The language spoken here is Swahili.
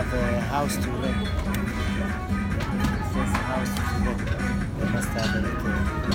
have a house to rent. If there's a house to rent, they must have a